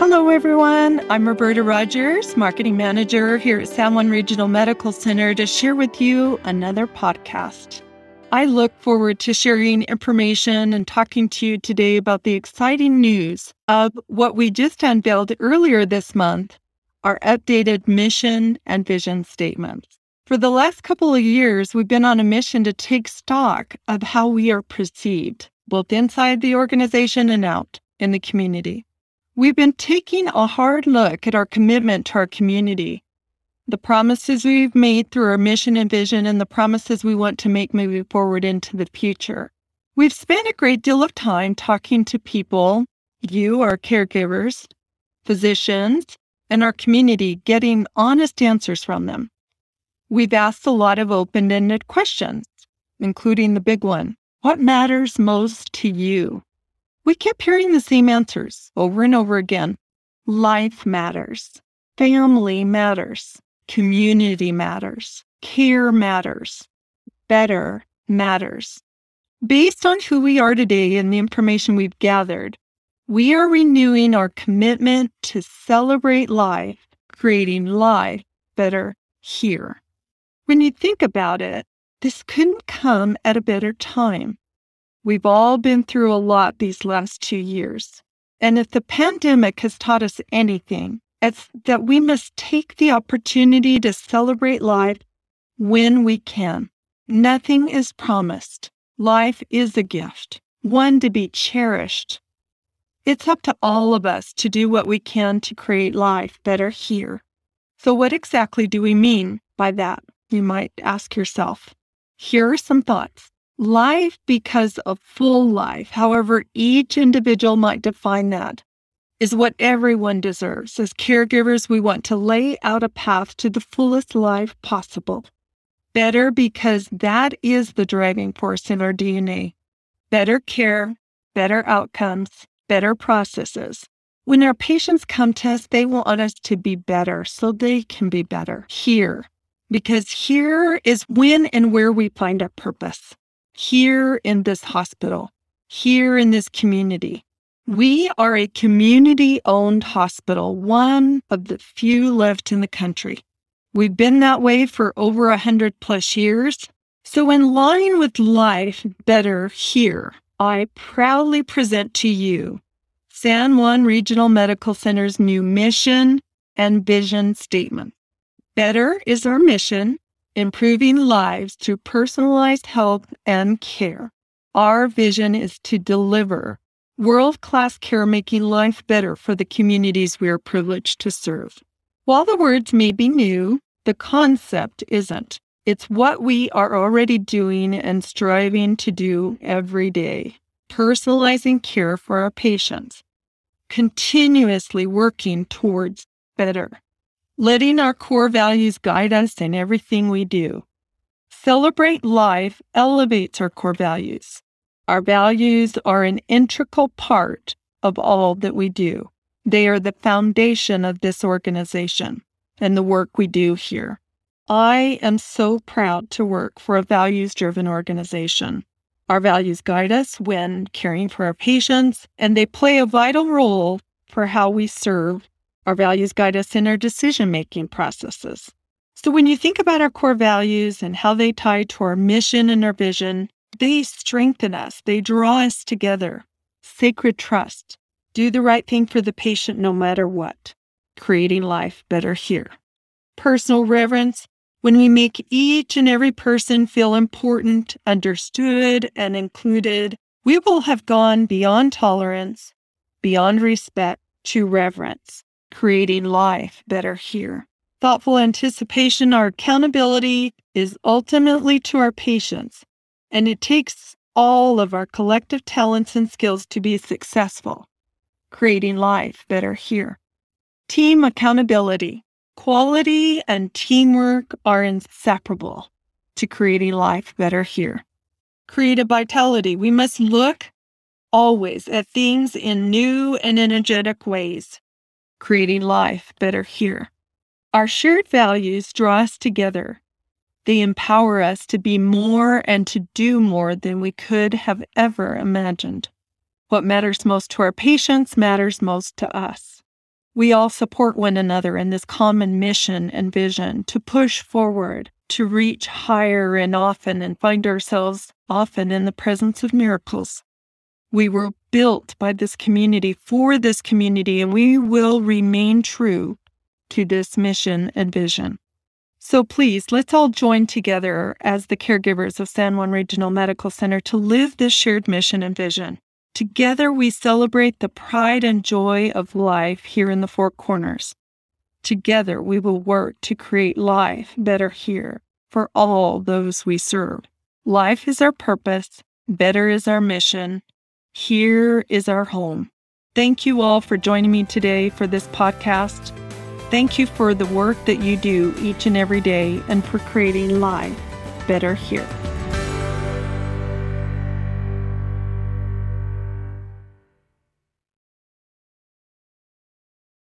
Hello, everyone. I'm Roberta Rogers, Marketing Manager here at San Juan Regional Medical Center, to share with you another podcast. I look forward to sharing information and talking to you today about the exciting news of what we just unveiled earlier this month, our updated mission and vision statements. For the last couple of years, we've been on a mission to take stock of how we are perceived, both inside the organization and out in the community. We've been taking a hard look at our commitment to our community, the promises we've made through our mission and vision, and the promises we want to make moving forward into the future. We've spent a great deal of time talking to people, you, our caregivers, physicians, and our community, getting honest answers from them. We've asked a lot of open-ended questions, including the big one: what matters most to you? We kept hearing the same answers over and over again. Life matters. Family matters. Community matters. Care matters. Better matters. Based on who we are today and the information we've gathered, we are renewing our commitment to celebrate life, creating life better here. When you think about it, this couldn't come at a better time. We've all been through a lot these last 2 years. And if the pandemic has taught us anything, it's that we must take the opportunity to celebrate life when we can. Nothing is promised. Life is a gift, one to be cherished. It's up to all of us to do what we can to create life better here. So what exactly do we mean by that? You might ask yourself. Here are some thoughts. Life because a full life, however each individual might define that, is what everyone deserves. As caregivers, we want to lay out a path to the fullest life possible. Better because that is the driving force in our DNA. Better care, better outcomes, better processes. When our patients come to us, they want us to be better so they can be better here. Because here is when and where we find our purpose. Here in this hospital, here in this community. We are a community-owned hospital, one of the few left in the country. We've been that way for over 100+ years. So in line with life better here, I proudly present to you San Juan Regional Medical Center's new mission and vision statement. Better is our mission, improving lives through personalized health and care. Our vision is to deliver world-class care, making life better for the communities we are privileged to serve. While the words may be new, the concept isn't. It's what we are already doing and striving to do every day. Personalizing care for our patients. Continuously working towards better. Letting our core values guide us in everything we do. Celebrate life elevates our core values. Our values are an integral part of all that we do. They are the foundation of this organization and the work we do here. I am so proud to work for a values-driven organization. Our values guide us when caring for our patients, and they play a vital role for how we serve. Our values guide us in our decision-making processes. So when you think about our core values and how they tie to our mission and our vision, they strengthen us. They draw us together. Sacred trust. Do the right thing for the patient no matter what. Creating life better here. Personal reverence. When we make each and every person feel important, understood, and included, we will have gone beyond tolerance, beyond respect, to reverence. Creating life better here. Thoughtful anticipation. Our accountability is ultimately to our patients, and it takes all of our collective talents and skills to be successful. Creating life better here. Team accountability. Quality and teamwork are inseparable to creating life better here. Creative vitality. We must look always at things in new and energetic ways. Creating life better here. Our shared values draw us together. They empower us to be more and to do more than we could have ever imagined. What matters most to our patients matters most to us. We all support one another in this common mission and vision to push forward, to reach higher and find ourselves often in the presence of miracles. We were built by this community for this community, and we will remain true to this mission and vision. So please, let's all join together as the caregivers of San Juan Regional Medical Center to live this shared mission and vision. Together, we celebrate the pride and joy of life here in the Four Corners. Together, we will work to create life better here for all those we serve. Life is our purpose. Better is our mission. Here is our home. Thank you all for joining me today for this podcast. Thank you for the work that you do each and every day and for creating life better here.